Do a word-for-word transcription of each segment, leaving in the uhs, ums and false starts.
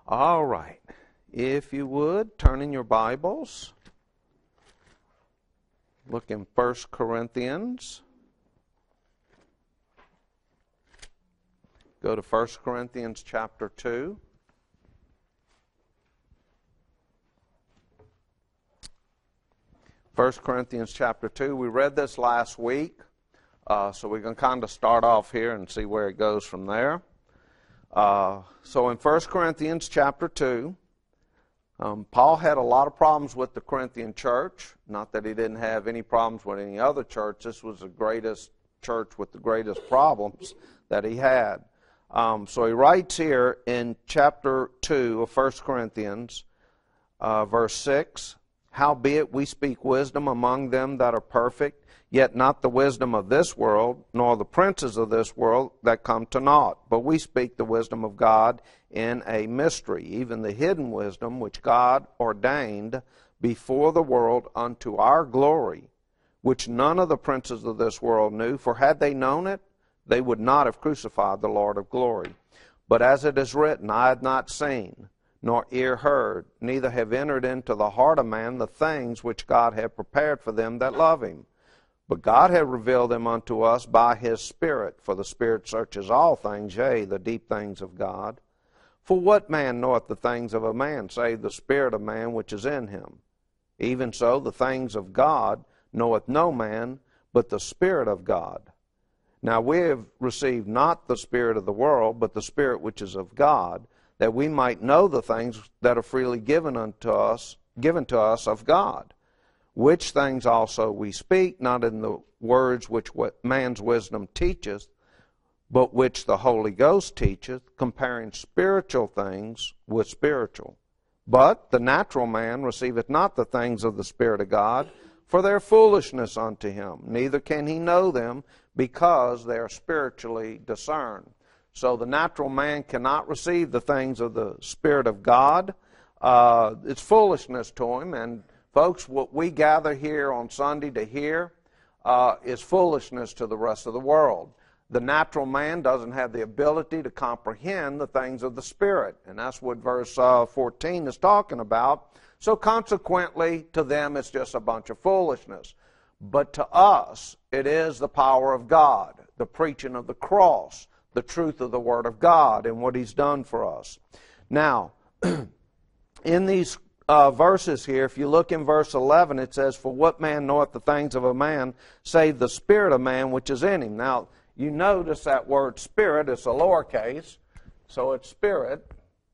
All right. If you would, turn in your Bibles. Look in First Corinthians. Go to First Corinthians chapter two. First Corinthians chapter two. We read this last week, uh, so we're going to kind of start off here and see where it goes from there. Uh, so in First Corinthians chapter two, um, Paul had a lot of problems with the Corinthian church. Not that he didn't have any problems with any other church. This was the greatest church with the greatest problems that he had. Um, so he writes here in chapter two of First Corinthians, uh, verse six, "Howbeit we speak wisdom among them that are perfect, yet not the wisdom of this world, nor the princes of this world that come to naught. But we speak the wisdom of God in a mystery, even the hidden wisdom which God ordained before the world unto our glory, which none of the princes of this world knew. For had they known it, they would not have crucified the Lord of glory. But as it is written, I had not seen, nor ear heard, neither have entered into the heart of man the things which God hath prepared for them that love him. But God hath revealed them unto us by his Spirit. For the Spirit searches all things, yea, the deep things of God. For what man knoweth the things of a man, save the spirit of man which is in him? Even so the things of God knoweth no man, but the Spirit of God. Now we have received not the spirit of the world, but the Spirit which is of God, that we might know the things that are freely given unto us, given to us of God. Which things also we speak, not in the words which man's wisdom teacheth, but which the Holy Ghost teacheth, comparing spiritual things with spiritual. But the natural man receiveth not the things of the Spirit of God, for they are foolishness unto him, neither can he know them, because they are spiritually discerned." So the natural man cannot receive the things of the Spirit of God. Uh, it's foolishness to him. And folks, what we gather here on Sunday to hear uh, is foolishness to the rest of the world. The natural man doesn't have the ability to comprehend the things of the Spirit. And that's what verse uh, fourteen is talking about. So consequently, to them it's just a bunch of foolishness. But to us, it is the power of God, the preaching of the cross, the truth of the Word of God and what He's done for us. Now, in these uh, verses here, if you look in verse eleven, it says, "For what man knoweth the things of a man, save the spirit of man which is in him?" Now, you notice that word spirit is a lowercase, so it's spirit.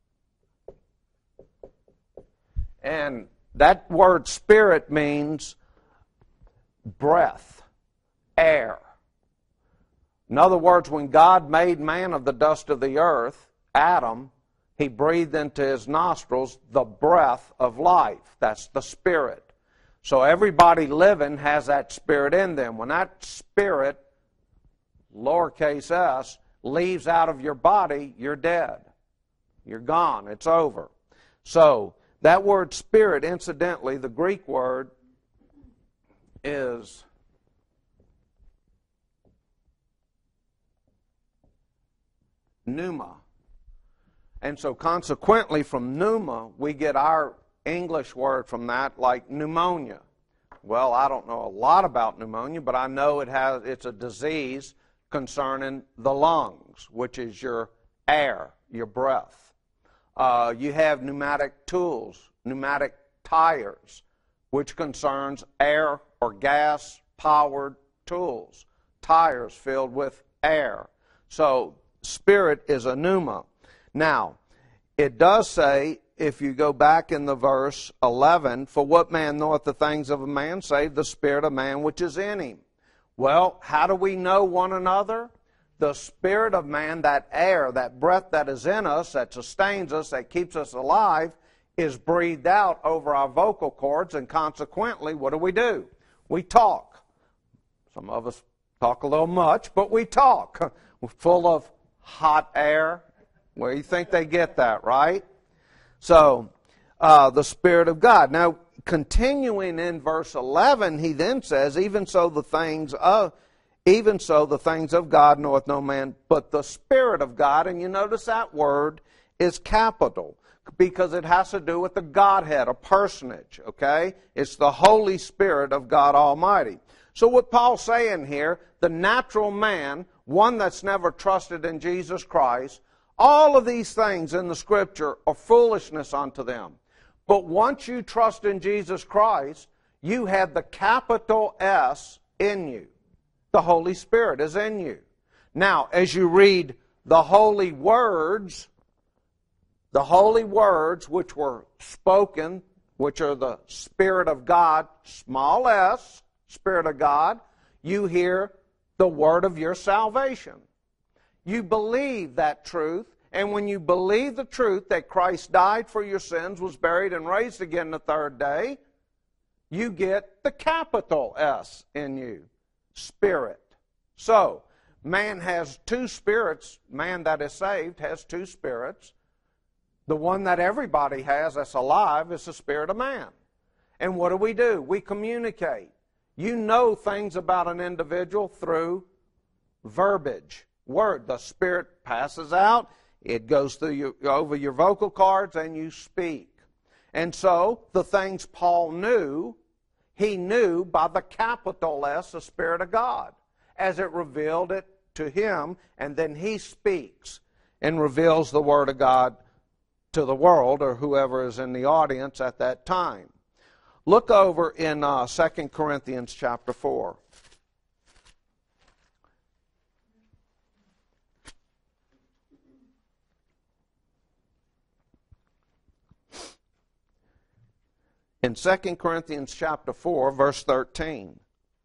And that word spirit means breath, air. In other words, when God made man of the dust of the earth, Adam, He breathed into his nostrils the breath of life. That's the Spirit. So everybody living has that Spirit in them. When that Spirit, lowercase s, leaves out of your body, you're dead. You're gone. It's over. So that word Spirit, incidentally, the Greek word is pneuma. And so consequently from pneuma, we get our English word from that, like pneumonia. Well, I don't know a lot about pneumonia, but I know it has it's a disease concerning the lungs, which is your air, your breath. Uh, you have pneumatic tools, pneumatic tires, which concerns air or gas-powered tools, tires filled with air. So Spirit is a pneuma. Now, it does say, if you go back in the verse eleven, "For what man knoweth the things of a man, save the spirit of man which is in him?" Well, how do we know one another? The spirit of man, that air, that breath that is in us, that sustains us, that keeps us alive, is breathed out over our vocal cords, and consequently, what do we do? We talk. Some of us talk a little much, but we talk. We're full of hot air. Where you think they get that, right? So, uh, the Spirit of God. Now, continuing in verse eleven, he then says, "Even so the things of, even so the things of God knoweth no man, but the Spirit of God." And you notice that word is capital. because it has to do with the Godhead, a personage, okay? It's the Holy Spirit of God Almighty. So what Paul's saying here, the natural man, one that's never trusted in Jesus Christ, all of these things in the Scripture are foolishness unto them. But once you trust in Jesus Christ, you have the capital S in you. The Holy Spirit is in you. Now, as you read the holy words, the holy words which were spoken, which are the Spirit of God, small s, Spirit of God, you hear the word of your salvation. You believe that truth, and when you believe the truth that Christ died for your sins, was buried, and raised again the third day, you get the capital S in you, Spirit. So, man has two spirits. Man that is saved has two spirits. The one that everybody has that's alive is the spirit of man. And what do we do? We communicate. You know things about an individual through verbiage, word. The Spirit passes out, it goes through you, over your vocal cords, and you speak. And so, the things Paul knew, he knew by the capital S, the Spirit of God, as it revealed it to him, and then he speaks and reveals the Word of God to the world, or whoever is in the audience at that time. Look over in uh, Second Corinthians chapter four. In Second Corinthians chapter four, verse thirteen,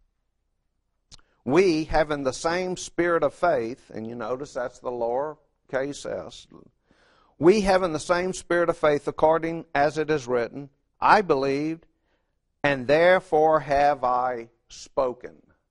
we, having the same spirit of faith, and you notice that's the lower case S, we, having the same spirit of faith, according as it is written, I believed, and therefore have I spoken.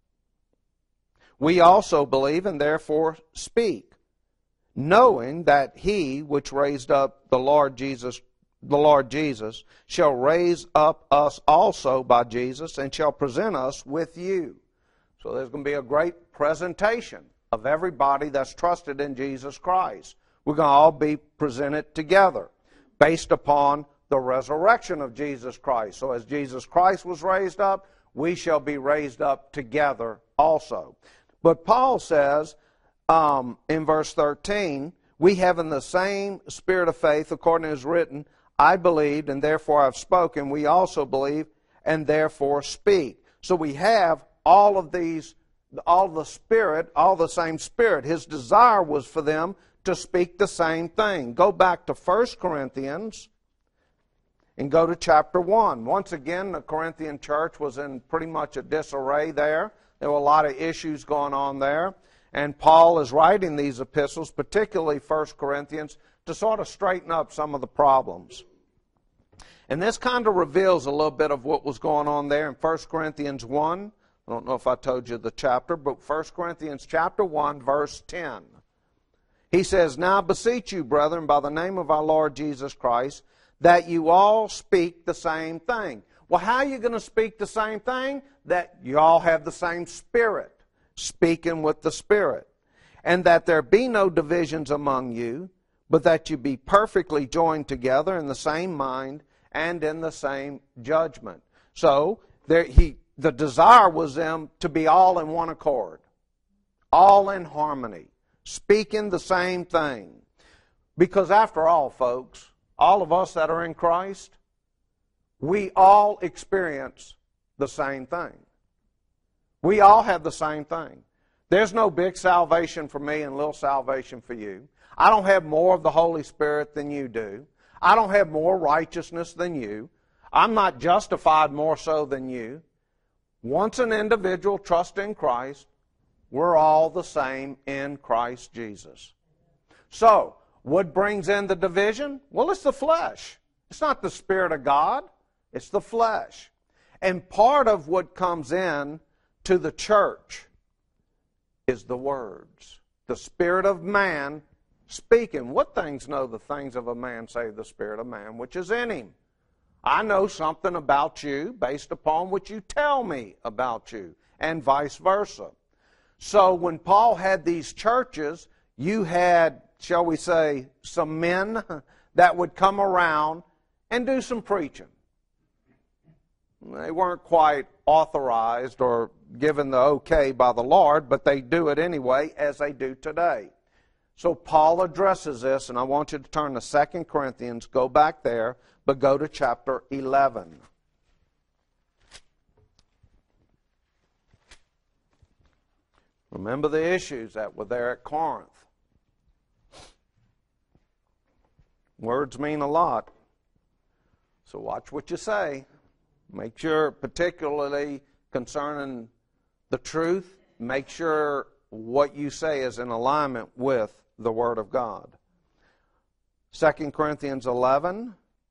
We also believe, and therefore speak, knowing that he which raised up the Lord Jesus, the Lord Jesus, shall raise up us also by Jesus, and shall present us with you. So there's going to be a great presentation of everybody that's trusted in Jesus Christ. We're going to all be presented together based upon the resurrection of Jesus Christ. So as Jesus Christ was raised up, we shall be raised up together also. But Paul says um, in verse thirteen, we having the same spirit of faith, according as written, I believed, and therefore I've spoken. We also believe, and therefore speak. So we have all of these, all the Spirit, all the same Spirit. His desire was for them to speak the same thing. Go back to First Corinthians and go to chapter one. Once again, the Corinthian church was in pretty much a disarray there. There were a lot of issues going on there. And Paul is writing these epistles, particularly First Corinthians, to sort of straighten up some of the problems. And this kind of reveals a little bit of what was going on there in First Corinthians one. I don't know if I told you the chapter, but First Corinthians chapter one, verse ten. He says, Now beseech you, brethren, by the name of our Lord Jesus Christ, that you all speak the same thing. Well, how are you going to speak the same thing? That you all have the same Spirit, speaking with the Spirit. And that there be no divisions among you, but that you be perfectly joined together in the same mind and in the same judgment. So, there, he, the desire was them to be all in one accord, all in harmony, speaking the same thing. Because after all, folks, all of us that are in Christ, we all experience the same thing. We all have the same thing. There's no big salvation for me and little salvation for you. I don't have more of the Holy Spirit than you do. I don't have more righteousness than you. I'm not justified more so than you. Once an individual trusts in Christ, we're all the same in Christ Jesus. So, what brings in the division? Well, it's the flesh. It's not the Spirit of God. It's the flesh. And part of what comes in to the church is the words. The spirit of man speaking. What things know the things of a man, save the spirit of man which is in him? I know something about you based upon what you tell me about you, and vice versa. So when Paul had these churches, you had, shall we say, some men that would come around and do some preaching. They weren't quite authorized or given the okay by the Lord, but they do it anyway, as they do today. So Paul addresses this, and I want you to turn to Second Corinthians, go back there, but go to chapter eleven. Remember the issues that were there at Corinth. Words mean a lot, so watch what you say. Make sure, particularly concerning the truth, make sure what you say is in alignment with the Word of God. Second Corinthians eleven,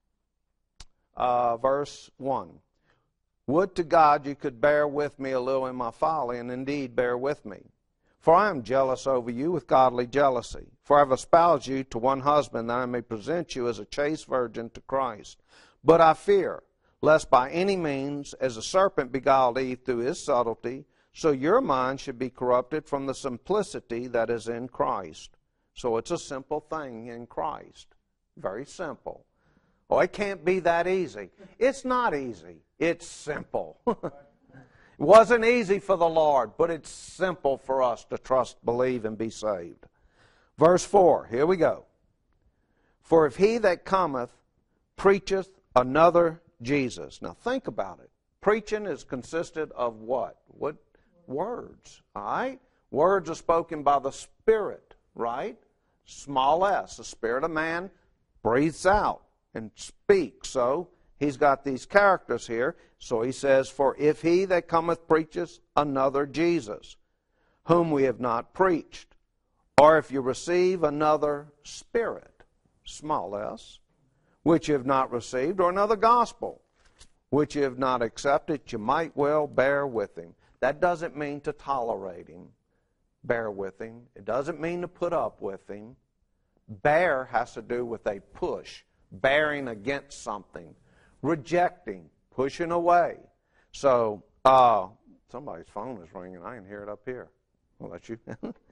uh, verse one. Would to God you could bear with me a little in my folly, and indeed bear with me. For I am jealous over you with godly jealousy. For I have espoused you to one husband, that I may present you as a chaste virgin to Christ. But I fear, lest by any means, as a serpent beguiled Eve through his subtlety, so your mind should be corrupted from the simplicity that is in Christ. So it's a simple thing in Christ. Very simple. Oh, it can't be that easy. It's not easy. It's simple. It wasn't easy for the Lord, but it's simple for us to trust, believe, and be saved. Verse four, here we go. For if he that cometh preacheth another Jesus. Now think about it. Preaching is consisted of what? What? Words. All right? Words are spoken by the Spirit, right? Small s. The Spirit of man breathes out and speaks. So he's got these characters here. So he says, for if he that cometh preacheth another Jesus, whom we have not preached, or if you receive another spirit, small s, which you have not received, or another gospel, which you have not accepted, you might well bear with him. That doesn't mean to tolerate him, bear with him. It doesn't mean to put up with him. Bear has to do with a push, bearing against something, rejecting, pushing away. So, uh, somebody's phone is ringing. I can hear it up here. Well, that's you.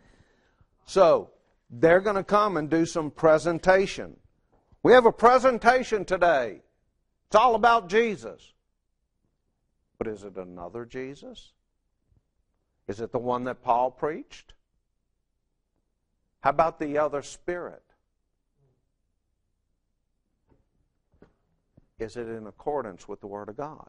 So, they're going to come and do some presentation. We have a presentation today. It's all about Jesus. But is it another Jesus? Is it the one that Paul preached? How about the other spirit? Is it in accordance with the Word of God?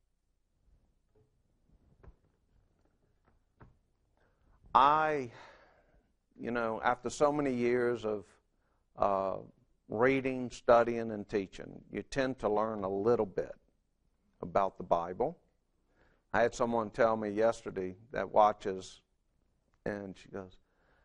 I, you know, after so many years of uh, reading, studying, and teaching, you tend to learn a little bit about the Bible. I had someone tell me yesterday that watches, and she goes,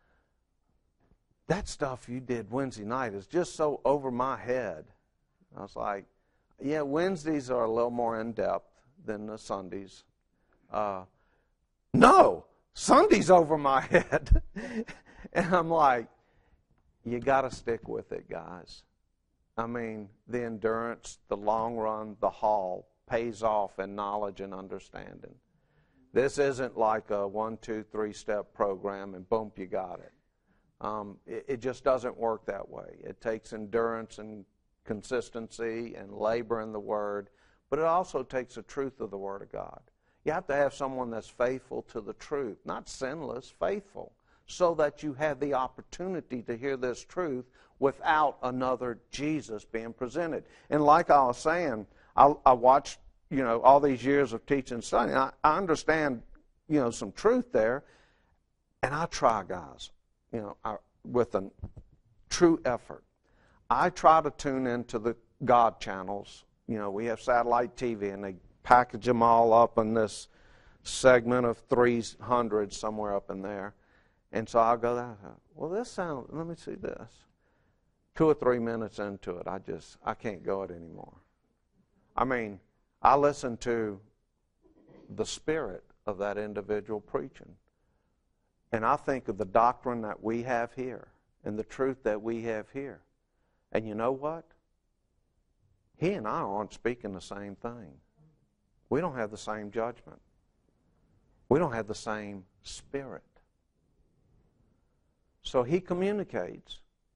that stuff you did Wednesday night is just so over my head. I was like, yeah, Wednesdays are a little more in-depth than the Sundays. Uh, no, Sunday's over my head. And I'm like, you got to stick with it, guys. I mean, the endurance, the long run, the haul pays off in knowledge and understanding. This isn't like a one, two, three step program and boom, you got it. Um, it, it just doesn't work that way. It takes endurance and consistency and labor in the Word, but it also takes the truth of the Word of God. You have to have someone that's faithful to the truth, not sinless, faithful, so that you have the opportunity to hear this truth without another Jesus being presented. And like I was saying, I, I watched, you know, all these years of teaching and studying. I, I understand, you know, some truth there, and I try, guys, you know, I, with a true effort. I try to tune into the God channels. You know, we have satellite T V, and they package them all up in this segment of three hundred somewhere up in there. And so I'll go there. Well, this sounds, let me see this. Two or three minutes into it, I just, I can't go it anymore. I mean, I listen to the spirit of that individual preaching. And I think of the doctrine that we have here and the truth that we have here. And you know what? He and I aren't speaking the same thing. We don't have the same judgment. We don't have the same spirit. So he communicates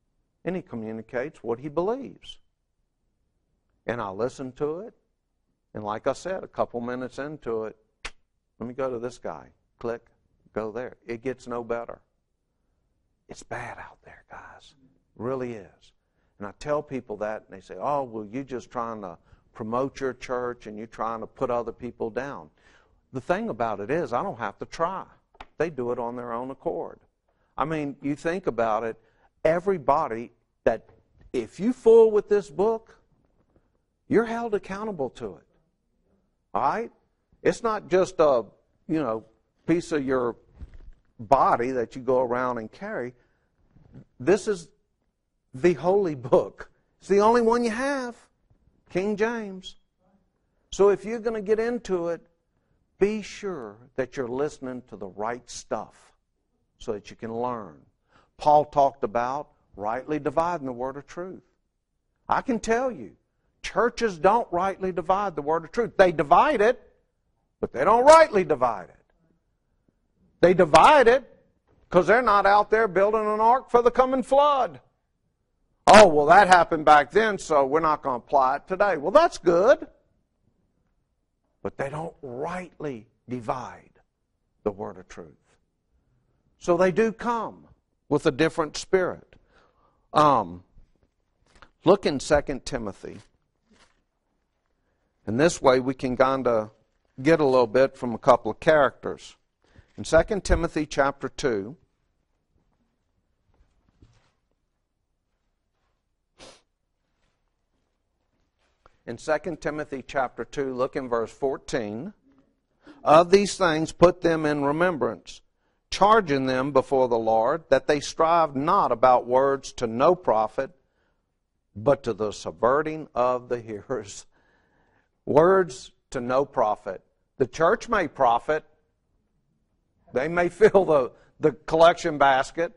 and he communicates what he believes. And I listen to it, and like I said, a couple minutes into it, let me go to this guy. Click, go there. It gets no better. It's bad out there, guys. It really is. And I tell people that, and they say, oh, well, you're just trying to promote your church, and you're trying to put other people down. The thing about it is, I don't have to try. They do it on their own accord. I mean, you think about it, everybody that, if you fool with this book, you're held accountable to it. All right? It's not just a, you know, piece of your body that you go around and carry. This is the holy book. It's the only one you have, King James. So if you're going to get into it, be sure that you're listening to the right stuff so that you can learn. Paul talked about rightly dividing the word of truth. I can tell you, churches don't rightly divide the word of truth. They divide it, but they don't rightly divide it. They divide it because they're not out there building an ark for the coming flood. Oh, well, that happened back then, so we're not going to apply it today. Well, that's good. But they don't rightly divide the word of truth. So they do come with a different spirit. Um, look in Second Timothy. And this way we can kind of get a little bit from a couple of characters. In Second Timothy chapter two, in Second Timothy chapter two, look in verse fourteen. Of these things put them in remembrance, charging them before the Lord, that they strive not about words to no profit, but to the subverting of the hearers. Words to no profit. The church may profit. They may fill the, the collection basket,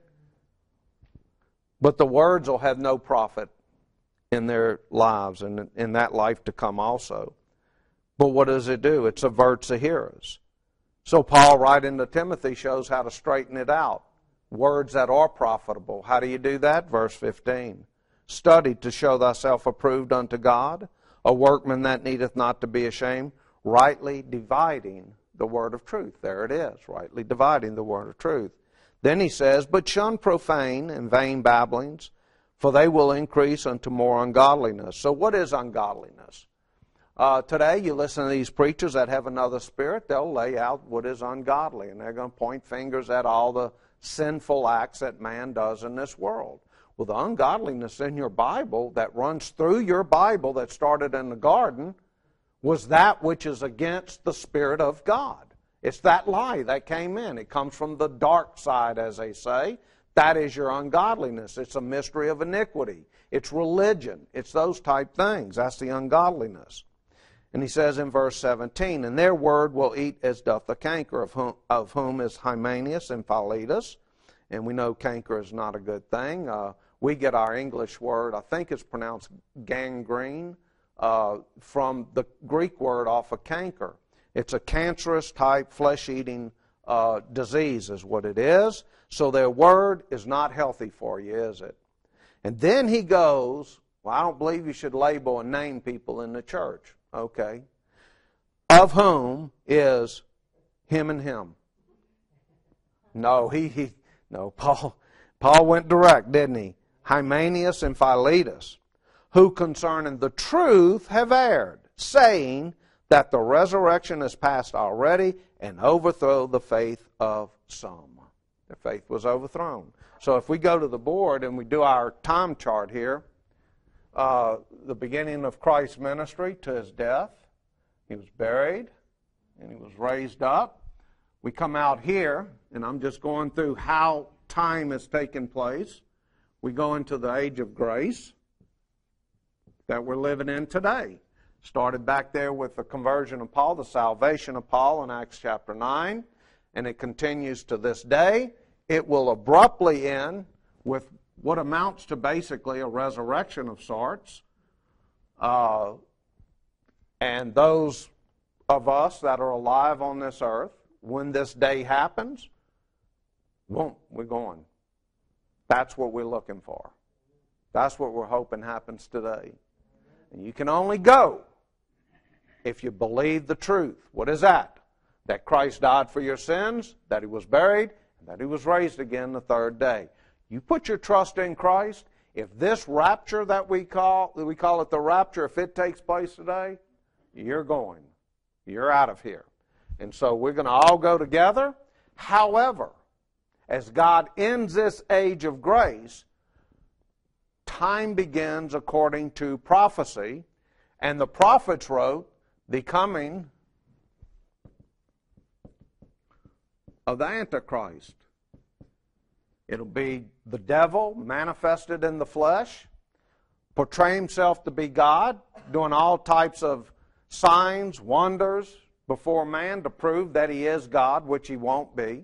but the words will have no profit in their lives and in that life to come also. But what does it do? It subverts the hearers. So Paul, writing to Timothy, shows how to straighten it out. Words that are profitable. How do you do that? Verse fifteen. Study to show thyself approved unto God, a workman that needeth not to be ashamed, rightly dividing the word of truth. There it is, rightly dividing the word of truth. Then he says, but shun profane and vain babblings, for they will increase unto more ungodliness. So what is ungodliness? Uh, today you listen to these preachers that have another spirit, they'll lay out what is ungodly, and they're going to point fingers at all the sinful acts that man does in this world. Well, the ungodliness in your Bible that runs through your Bible that started in the garden was that which is against the Spirit of God. It's that lie that came in. It comes from the dark side, as they say. That is your ungodliness. It's a mystery of iniquity. It's religion. It's those type things. That's the ungodliness. And he says in verse seventeen, and their word will eat as doth the canker, of whom, of whom is Hymenaeus and Philetus. And we know canker is not a good thing. Uh, we get our English word, I think it's pronounced gangrene, uh, from the Greek word off of canker. It's a cancerous type flesh-eating uh, disease is what it is. So their word is not healthy for you, is it? And then he goes, well, I don't believe you should label and name people in the church. Okay. Of whom is him and him. No, he, he no, Paul, Paul went direct, didn't he? Hymenaeus and Philetus, who concerning the truth have erred, saying that the resurrection is past already, and overthrow the faith of some. Their faith was overthrown. So if we go to the board and we do our time chart here, uh, the beginning of Christ's ministry to his death, he was buried, and he was raised up. We come out here, and I'm just going through how time has taken place. We go into the age of grace that we're living in today. Started back there with the conversion of Paul, the salvation of Paul in Acts chapter nine, and it continues to this day. It will abruptly end with what amounts to basically a resurrection of sorts. Uh, and those of us that are alive on this earth, when this day happens, boom, we're going. That's what we're looking for. That's what we're hoping happens today. And you can only go if you believe the truth. What is that? That Christ died for your sins, that He was buried, and that He was raised again the third day. You put your trust in Christ. If this rapture that we call, we call it the rapture, if it takes place today, you're going. You're out of here. And so we're going to all go together. However, as God ends this age of grace, time begins according to prophecy, and the prophets wrote the coming of the Antichrist. It'll be the devil manifested in the flesh, portray himself to be God, doing all types of signs, wonders before man to prove that he is God, which he won't be.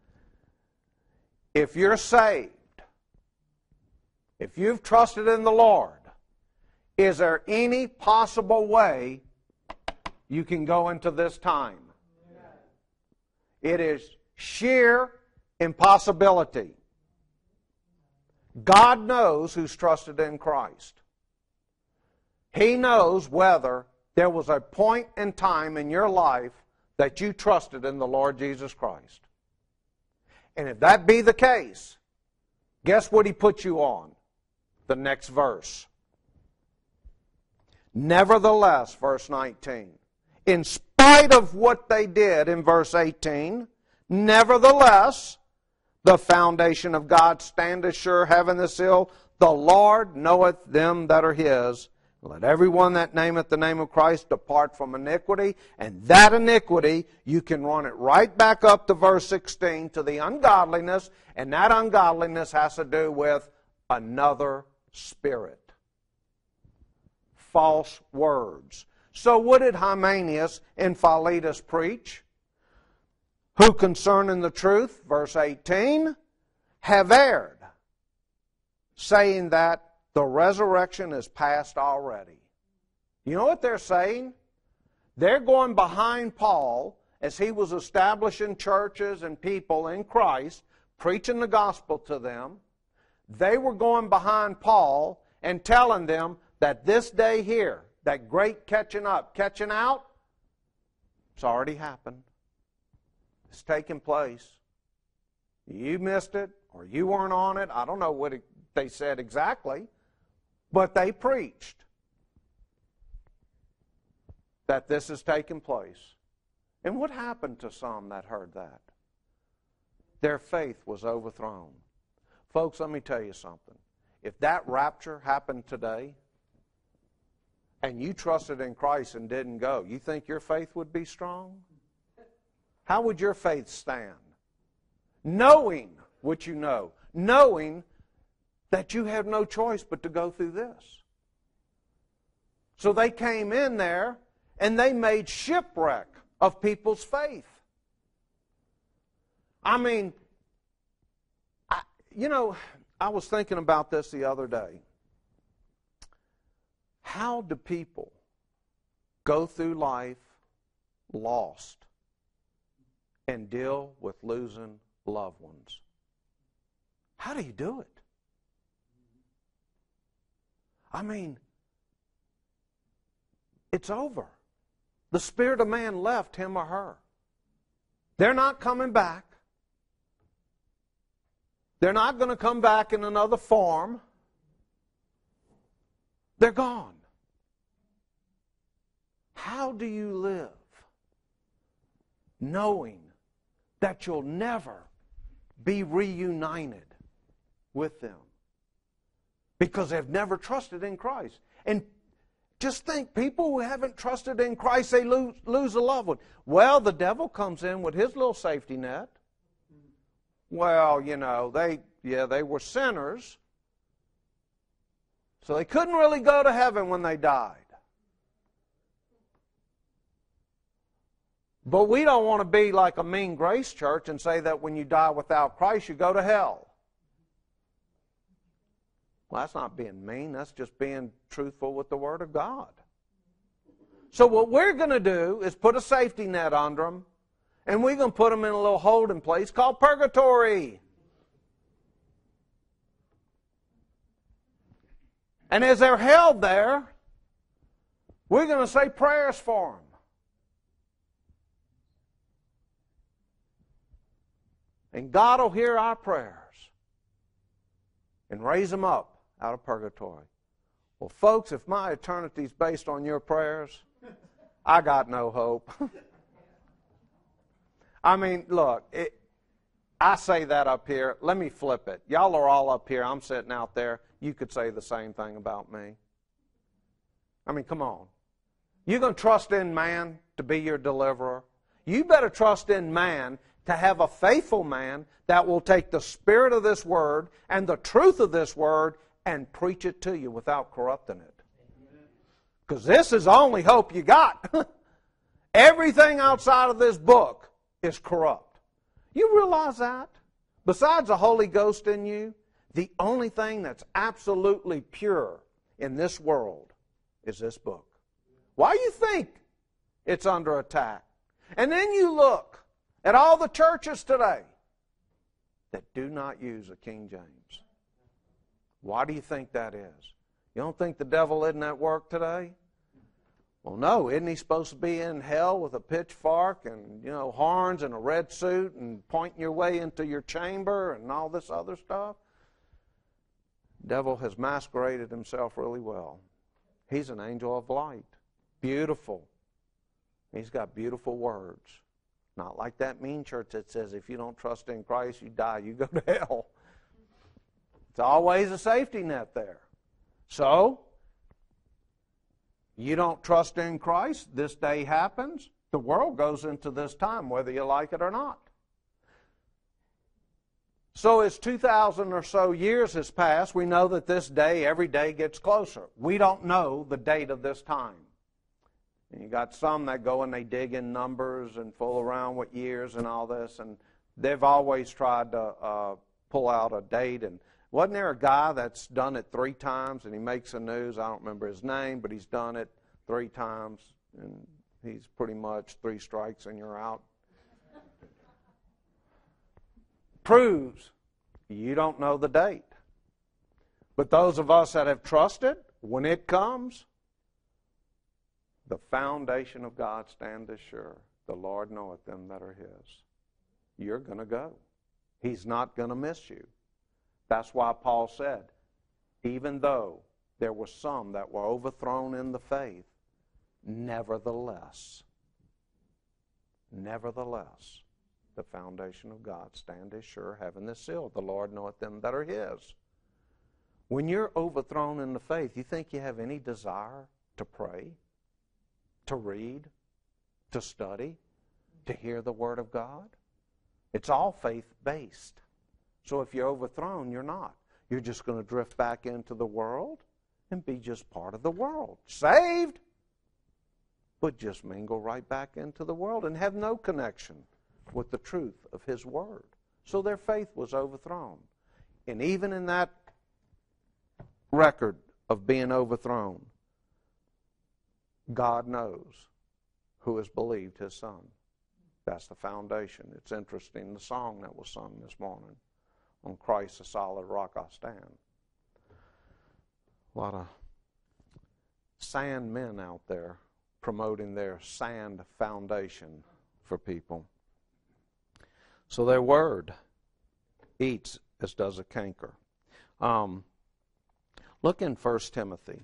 If you're saved, if you've trusted in the Lord, is there any possible way you can go into this time? It is sheer impossibility. God knows who's trusted in Christ. He knows whether there was a point in time in your life that you trusted in the Lord Jesus Christ. And if that be the case, guess what He put you on? The next verse. Nevertheless, verse nineteen, in spite of what they did in verse eighteen, nevertheless, the foundation of God standeth sure, having the seal, the Lord knoweth them that are His. Let everyone that nameth the name of Christ depart from iniquity. And that iniquity, you can run it right back up to verse sixteen, to the ungodliness, and that ungodliness has to do with another spirit. False words. So what did Hymenaeus and Philetus preach? Who concerning the truth, verse eighteen, have erred, saying that the resurrection is past already. You know what they're saying? They're going behind Paul as he was establishing churches and people in Christ, preaching the gospel to them. They were going behind Paul and telling them that this day here, that great catching up, catching out, it's already happened. It's taking place. You missed it, or you weren't on it. I don't know what it, they said exactly, but they preached that this is taking place. And what happened to some that heard that? Their faith was overthrown. Folks, let me tell you something. If that rapture happened today, and you trusted in Christ and didn't go, you think your faith would be strong? How would your faith stand? Knowing what you know, knowing that you have no choice but to go through this. So they came in there and they made shipwreck of people's faith. I mean, I, you know, I was thinking about this the other day. How do people go through life lost and deal with losing loved ones? How do you do it? I mean, it's over. The spirit of man left him or her. They're not coming back. They're not going to come back in another form. They're gone. How do you live knowing that you'll never be reunited with them? Because they've never trusted in Christ. And just think, people who haven't trusted in Christ, they lose, lose a loved one. Well, the devil comes in with his little safety net. Well, you know, they, yeah, they were sinners. So they couldn't really go to heaven when they died. But we don't want to be like a mean grace church and say that when you die without Christ, you go to hell. Well, that's not being mean. That's just being truthful with the Word of God. So what we're going to do is put a safety net under them, and we're going to put them in a little holding place called purgatory. And as they're held there, we're going to say prayers for them. And God will hear our prayers and raise them up out of purgatory. Well, folks, if my eternity is based on your prayers, I got no hope. I mean, look, it, I say that up here. Let me flip it. Y'all are all up here. I'm sitting out there. You could say the same thing about me. I mean, come on. You're going to trust in man to be your deliverer? You better trust in man to have a faithful man that will take the spirit of this word and the truth of this word and preach it to you without corrupting it. Because this is the only hope you got. Everything outside of this book is corrupt. You realize that? Besides the Holy Ghost in you, the only thing that's absolutely pure in this world is this book. Why do you think it's under attack? And then you look at all the churches today that do not use a King James. Why do you think that is? You don't think the devil isn't at work today? Well, no. Isn't he supposed to be in hell with a pitchfork and, you know, horns and a red suit and pointing your way into your chamber and all this other stuff? The devil has masqueraded himself really well. He's an angel of light. Beautiful. He's got beautiful words. Not like that mean church that says if you don't trust in Christ, you die, you go to hell. It's always a safety net there. So, you don't trust in Christ, this day happens, the world goes into this time, whether you like it or not. So as two thousand or so years has passed, we know that this day, every day gets closer. We don't know the date of this time. And you got some that go and they dig in numbers and fool around with years and all this, and they've always tried to uh, pull out a date. And wasn't there a guy that's done it three times and he makes the news? I don't remember his name, but he's done it three times, and he's pretty much three strikes and you're out. Proves you don't know the date. But those of us that have trusted, when it comes, the foundation of God standeth sure. The Lord knoweth them that are His. You're going to go. He's not going to miss you. That's why Paul said, even though there were some that were overthrown in the faith, nevertheless, nevertheless, the foundation of God standeth sure, having this seal. The Lord knoweth them that are His. When you're overthrown in the faith, you think you have any desire to pray, to read, to study, to hear the Word of God? It's all faith-based. So if you're overthrown, you're not. You're just going to drift back into the world and be just part of the world. Saved, but just mingle right back into the world and have no connection with the truth of His Word. So their faith was overthrown. And even in that record of being overthrown, God knows who has believed His Son. That's the foundation. It's interesting, the song that was sung this morning, on Christ, the solid rock I stand. A lot of sand men out there promoting their sand foundation for people. So their word eats as does a canker. Um, look in First Timothy.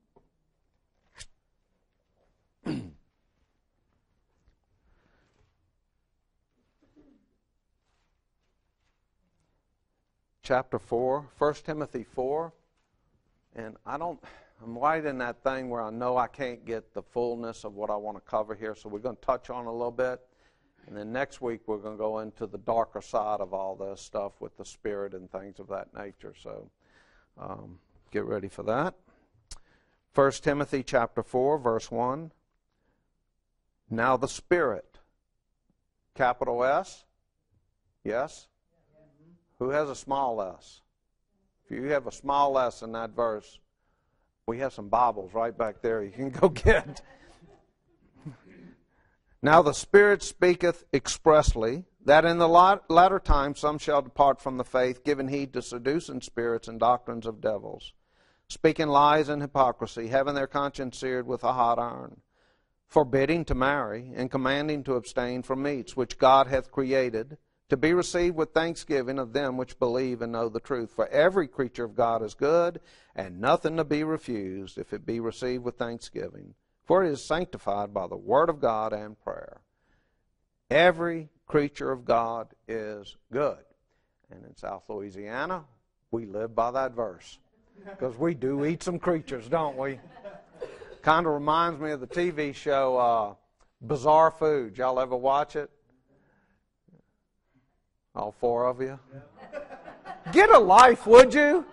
Chapter four, First Timothy four, and I don't, I'm right in that thing where I know I can't get the fullness of what I want to cover here, so we're going to touch on it a little bit, and then next week we're going to go into the darker side of all this stuff with the Spirit and things of that nature, so um, get ready for that. First Timothy chapter four, verse one, now the Spirit, capital S, yes? Who has a small s? If you have a small s in that verse, we have some Bibles right back there you can go get. Now the Spirit speaketh expressly, that in the latter time some shall depart from the faith, giving heed to seducing spirits and doctrines of devils, speaking lies and hypocrisy, having their conscience seared with a hot iron, forbidding to marry, and commanding to abstain from meats, which God hath created, to be received with thanksgiving of them which believe and know the truth. For every creature of God is good, and nothing to be refused, if it be received with thanksgiving. For it is sanctified by the word of God and prayer. Every creature of God is good. And in South Louisiana, we live by that verse. Because we do eat some creatures, don't we? Kind of reminds me of the T V show uh, Bizarre Food. Y'all ever watch it? All four of you? Get a life, would you?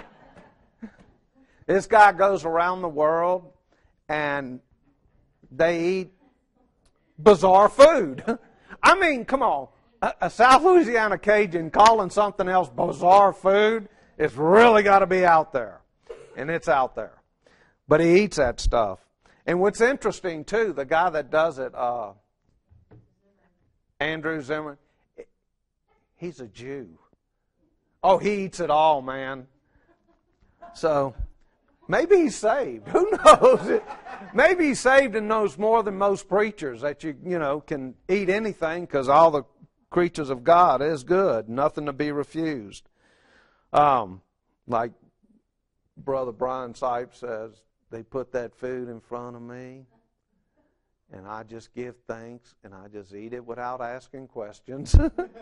This guy goes around the world and they eat bizarre food. I mean, come on. A, a South Louisiana Cajun calling something else bizarre food, it's really got to be out there. And it's out there. But he eats that stuff. And what's interesting, too, the guy that does it, uh, Andrew Zimmern, he's a Jew. Oh, he eats it all, man. So maybe he's saved. Who knows? Maybe he's saved and knows more than most preachers that you, you know, can eat anything because all the creatures of God is good. Nothing to be refused. Um, like Brother Brian Sipe says, they put that food in front of me, and I just give thanks, and I just eat it without asking questions.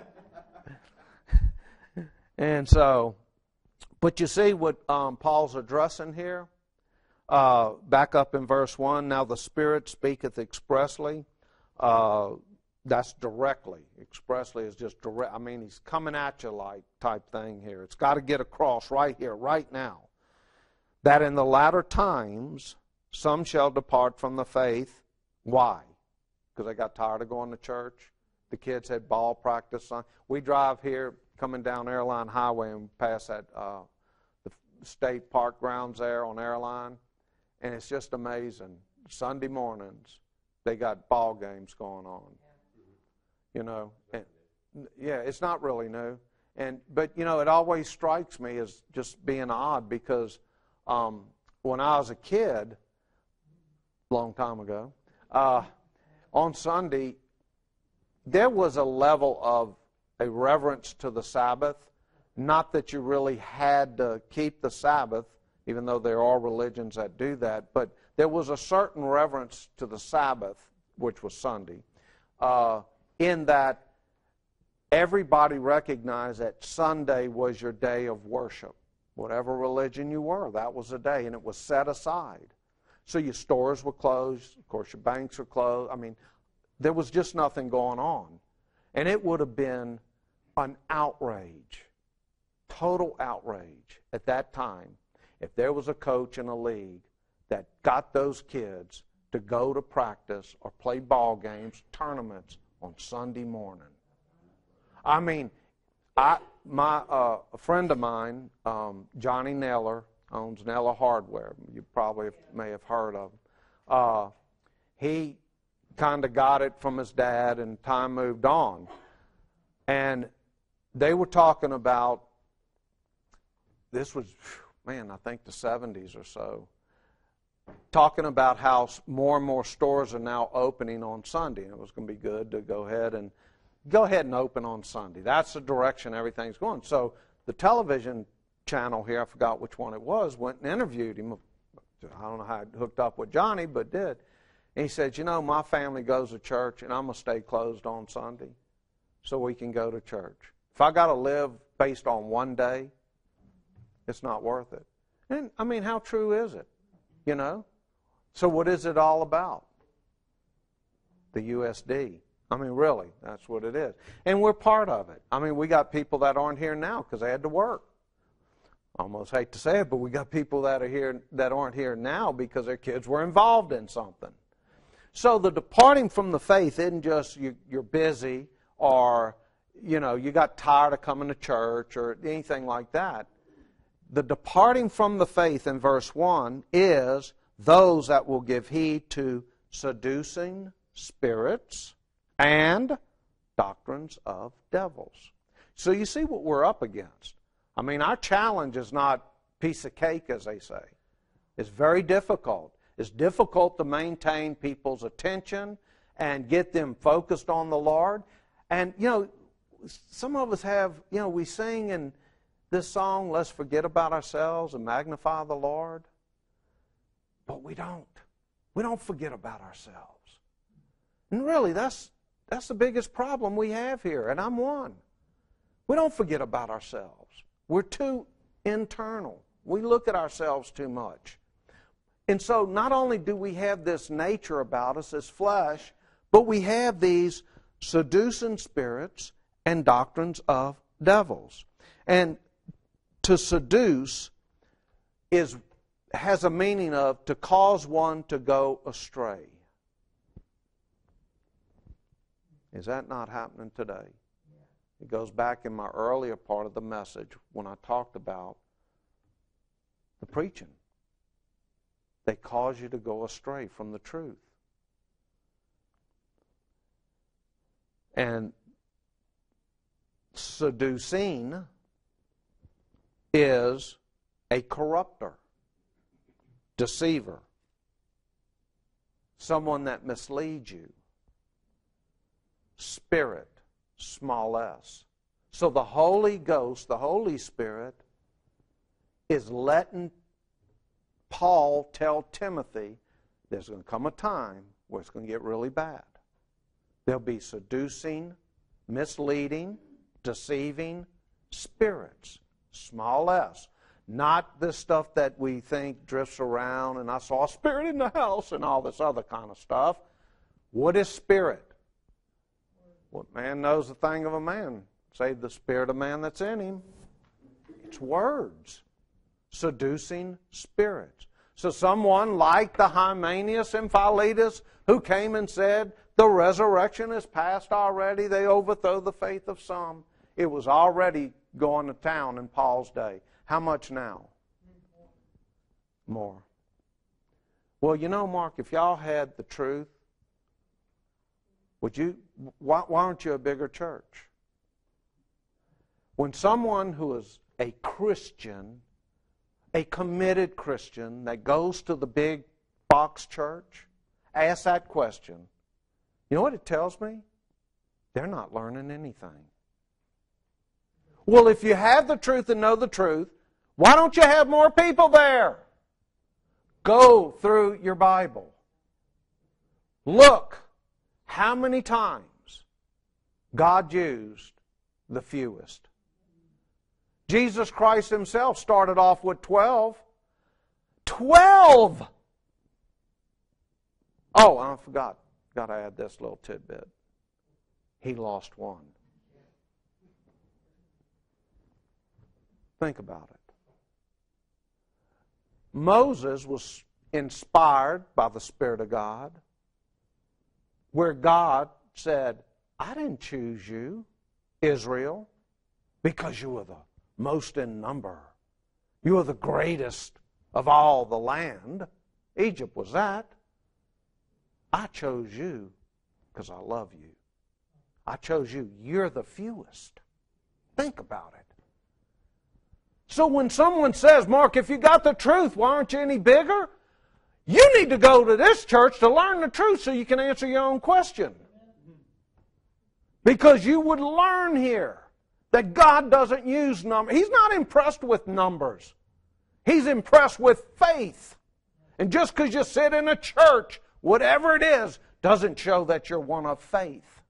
And so, but you see what um, Paul's addressing here? Uh, back up in verse one, now the Spirit speaketh expressly. Uh, that's directly. Expressly is just direct. I mean, he's coming at you like type thing here. It's got to get across right here, right now. That in the latter times, some shall depart from the faith. Why? Because they got tired of going to church. The kids had ball practice on. We drive here, coming down Airline Highway, and pass that uh, the state park grounds there on Airline, and it's just amazing. Sunday mornings, they got ball games going on. You know, and, yeah, it's not really new. And but you know, it always strikes me as just being odd because um, when I was a kid, a long time ago, uh, on Sunday, there was a level of a reverence to the Sabbath. Not that you really had to keep the Sabbath, even though there are religions that do that, but there was a certain reverence to the Sabbath, which was Sunday, uh, in that everybody recognized that Sunday was your day of worship. Whatever religion you were, that was the day, and it was set aside. So your stores were closed, of course your banks were closed. I mean, there was just nothing going on. And it would have been an outrage, total outrage at that time, if there was a coach in a league that got those kids to go to practice or play ball games, tournaments on Sunday morning. I mean, I my uh, a friend of mine, um, Johnny Neller, owns Neller Hardware. You probably have, may have heard of him. Uh, he kind of got it from his dad, and time moved on. And they were talking about, this was, man, I think the seventies or so, talking about how more and more stores are now opening on Sunday. And it was going to be good to go ahead and go ahead and open on Sunday. That's the direction everything's going. So the television channel here, I forgot which one it was, went and interviewed him. I don't know how it hooked up with Johnny, but did. And he said, you know, my family goes to church, and I'm going to stay closed on Sunday so we can go to church. If I got to live based on one day, it's not worth it. And, I mean, how true is it? You know? So what is it all about? The U S D. I mean, really, that's what it is. And we're part of it. I mean, we got people that aren't here now because they had to work. I almost hate to say it, but we got people that are here that aren't here now because their kids were involved in something. So the departing from the faith isn't just you, you're busy or, you know, you got tired of coming to church or anything like that. The departing from the faith in verse one is those that will give heed to seducing spirits and doctrines of devils. So you see what we're up against. I mean, our challenge is not piece of cake, as they say. It's very difficult. It's difficult to maintain people's attention and get them focused on the Lord. And, you know, some of us have, you know, we sing in this song, let's forget about ourselves and magnify the Lord. But we don't. We don't forget about ourselves. And really, that's, that's the biggest problem we have here, and I'm one. We don't forget about ourselves. We're too internal. We look at ourselves too much. And so not only do we have this nature about us as flesh, but we have these seducing spirits and doctrines of devils. And to seduce is has a meaning of to cause one to go astray. Is that not happening today? It goes back in my earlier part of the message when I talked about the preaching. They cause you to go astray from the truth. And seducing is a corrupter, deceiver, someone that misleads you. Spirit, small s. So the Holy Ghost, the Holy Spirit, is letting Paul tell Timothy there's going to come a time where it's going to get really bad. There'll be seducing, misleading, deceiving spirits, small s. Not this stuff that we think drifts around and I saw a spirit in the house and all this other kind of stuff. What is spirit? What man knows the thing of a man, save the spirit of man that's in him. It's words. Seducing spirits. So someone like the Hymenaeus and Philetus who came and said, the resurrection is past already, they overthrow the faith of some. It was already going to town in Paul's day. How much now? More. Well, you know, Mark, if y'all had the truth, would you? Why, why aren't you a bigger church? When someone who is a Christian, a committed Christian that goes to the big box church, asks that question, you know what it tells me? They're not learning anything. Well, if you have the truth and know the truth, why don't you have more people there? Go through your Bible. Look how many times God used the fewest. Jesus Christ Himself started off with twelve. Twelve! Oh, I forgot. Got to add this little tidbit. He lost one. Think about it. Moses was inspired by the Spirit of God, where God said, I didn't choose you, Israel, because you were the most in number. You were the greatest of all the land. Egypt was that. I chose you because I love you. I chose you. You're the fewest. Think about it. So when someone says, Mark, if you got the truth, why aren't you any bigger? You need to go to this church to learn the truth so you can answer your own question. Because you would learn here that God doesn't use numbers. He's not impressed with numbers. He's impressed with faith. And just because you sit in a church, whatever it is, doesn't show that you're one of faith.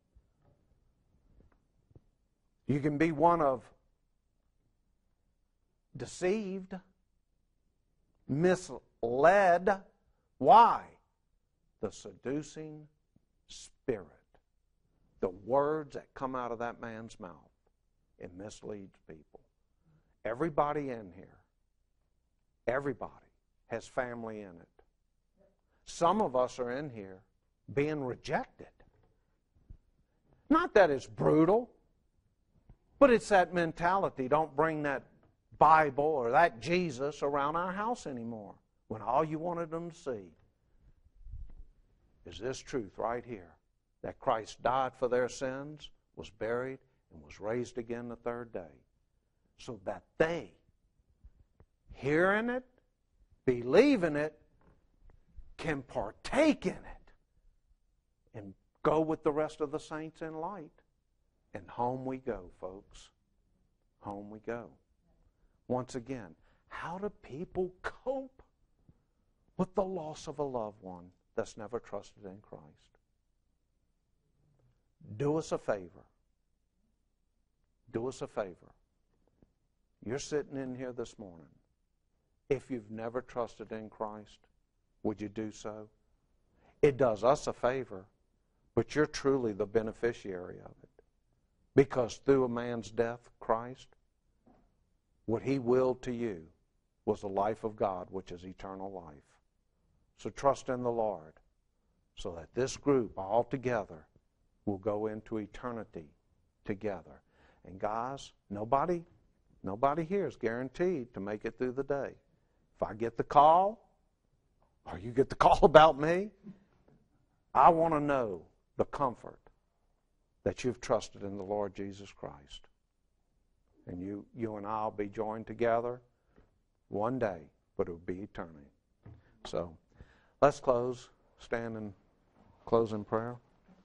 You can be one of deceived, misled. Why? The seducing spirit. The words that come out of that man's mouth. It misleads people. Everybody in here, everybody has family in it. Some of us are in here being rejected. Not that it's brutal, but it's that mentality. Don't bring that Bible or that Jesus around our house anymore, when all you wanted them to see is this truth right here, that Christ died for their sins, was buried, and was raised again the third day, so that they hearing it, believing it, can partake in it, and go with the rest of the saints in light. And home we go, folks. Home we go. Once again, how do people cope with the loss of a loved one that's never trusted in Christ? Do us a favor. Do us a favor. You're sitting in here this morning. If you've never trusted in Christ, would you do so? It does us a favor, but you're truly the beneficiary of it. Because through a man's death, Christ, what he willed to you was the life of God, which is eternal life. So trust in the Lord so that this group all together will go into eternity together. And guys, nobody, nobody here is guaranteed to make it through the day. If I get the call, or you get the call about me, I want to know the comfort that you've trusted in the Lord Jesus Christ. And you, you and I will be joined together one day, but it will be eternity. So, let's close, stand and close in prayer.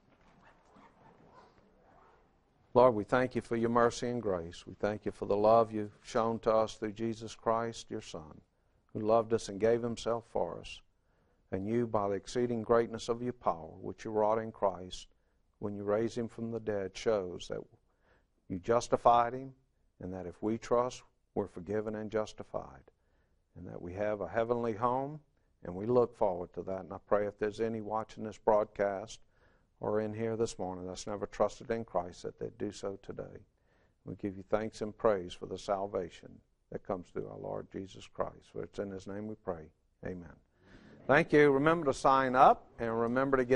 Lord, we thank you for your mercy and grace. We thank you for the love you've shown to us through Jesus Christ, your Son, who loved us and gave himself for us. And you, by the exceeding greatness of your power, which you wrought in Christ, when you raised him from the dead, shows that you justified him, and that if we trust, we're forgiven and justified, and that we have a heavenly home, and we look forward to that. And I pray if there's any watching this broadcast or in here this morning that's never trusted in Christ, that they do so today. We give you thanks and praise for the salvation that comes through our Lord Jesus Christ. For it's in his name we pray. Amen. Thank you. Remember to sign up, and remember to get